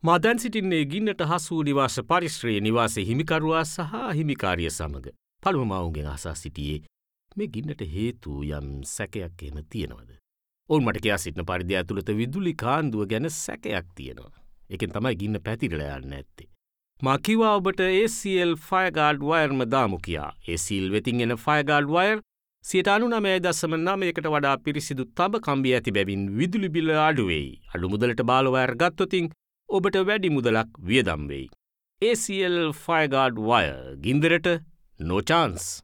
මා දැන් සිටින්නේ ගින්නට හසු නිවාස පරිශ්‍රයේ නිවාසයේ හිමිකරුවා සහ හිමිකාරිය සමග. පළමුව මා ඔවුන්ගෙන් අසා සිටියේ මේ ගින්නට හේතු යම් සැකයක් එහෙම තියෙනවද? ඔවුන් මට කියා සිටින පරිදි ඇතුළත විදුලි කාන්දුව ගැන සැකයක් තියෙනවා. ඒකෙන් තමයි ගින්න පැතිරලා යන්නේ නැත්තේ. මා කිව්වා ඔබට ACL ෆයර්ගාඩ් වයර්ම දාමු කියා. ACL වෙතින් එන ෆයර්ගාඩ් වයර් 99.9කට වඩා පිරිසිදු තඹ කම්බි ඇති බැවින් විදුලි බිල අඩු වෙයි. අඩු මුදලට බාල වයර් ගත්තොතින් ඔබට වැඩි මුදලක් වියදම් වෙයි. ACL ෆයර්ගාඩ් වයර් ගින්දරට no chance.